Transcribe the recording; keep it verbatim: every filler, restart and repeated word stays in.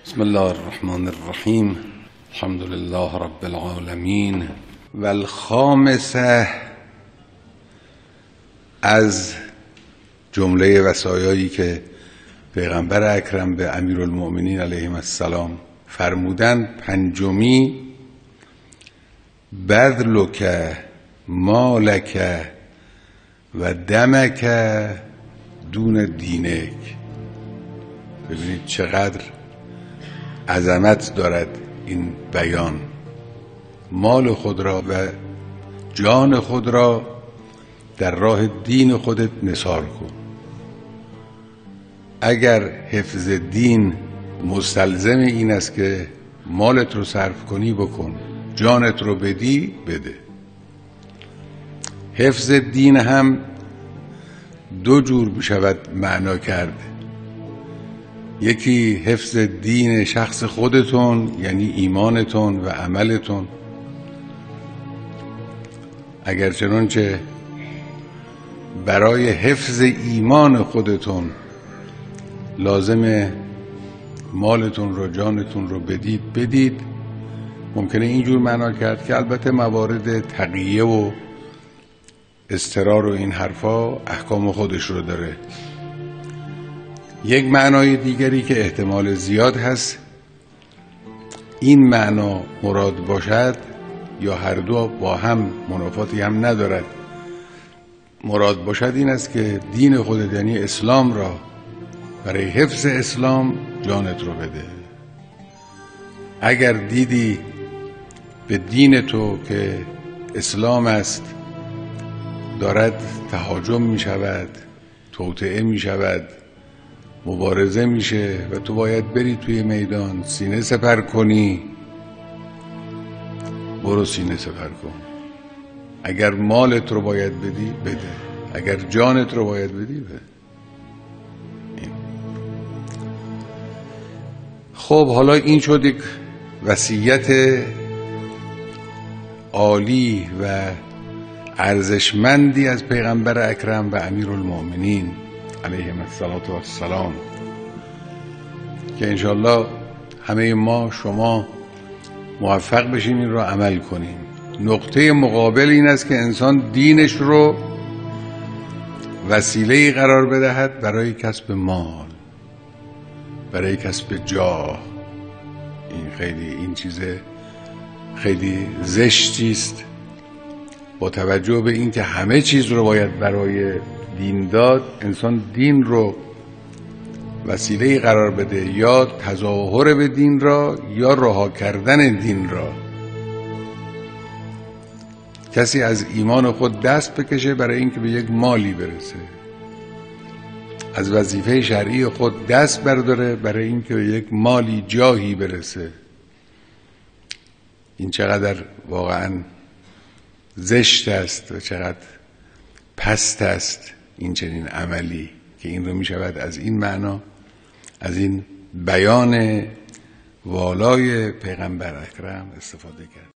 بسم الله الرحمن الرحیم. الحمد لله رب العالمین. و الخامسه، از جمله وصایایی که پیغمبر اکرم به امیرالمؤمنین علیه السلام فرمودند، پنجمی، بذلک مالک و دمک دون دینک. ببینید چقدر عظمت دارد این بیان. مال خود را و جان خود را در راه دین خودت نثار کن. اگر حفظ دین مستلزم این است که مالت رو صرف کنی، بکن. جانت رو بدی، بده. حفظ دین هم دو جور می شود معنا کرد. یکی حفظ دین شخص خودتون، یعنی ایمانتون و عملتون. اگر چنانچه برای حفظ ایمان خودتون لازم مالتون رو، جانتون رو بدید بدید. ممکنه اینجور معنا کرد که البته موارد تقیه و اضطرار و این حرفا احکام خودش رو داره. یک معنای دیگری که احتمال زیاد هست این معنا مراد باشد، یا هر دو با هم منافاتی هم ندارد، مراد باشد این است که دین خودت، یعنی اسلام را، برای حفظ اسلام جانت رو بده. اگر دیدی به دین تو که اسلام است دارد تهاجم می شود، توطئه می شود، مبارزه میشه و تو باید بری توی میدان سینه سپر کنی، برو سینه سپر کن. اگر مالت رو باید بدی، بده. اگر جانت رو باید بدی، بده. این. خب حالا این شد یک وصیت عالی و ارزشمندی از پیغمبر اکرم و امیرالمؤمنین علیه السلام، که انشالله همه ما، شما موفق بشیم این رو عمل کنیم. نقطه مقابل این است که انسان دینش رو وسیله‌ای قرار بدهد برای کسب مال، برای کسب جاه. این خیلی این چیز خیلی زشتی است، با توجه به این که همه چیز رو باید برای دین داد. انسان دین رو وسیله‌ای قرار بده، یا تظاهر به دین را یا رها کردن دین را. کسی از ایمان خود دست بکشه برای اینکه به یک مالی برسه، از وظیفه شرعی خود دست برداره برای اینکه به یک مالی، جاهی برسه. این چقدر واقعا زشت است و چقدر پست است این چنین عملی، که این رو می شود از این معنا، از این بیان والای پیغمبر اکرم استفاده کرد.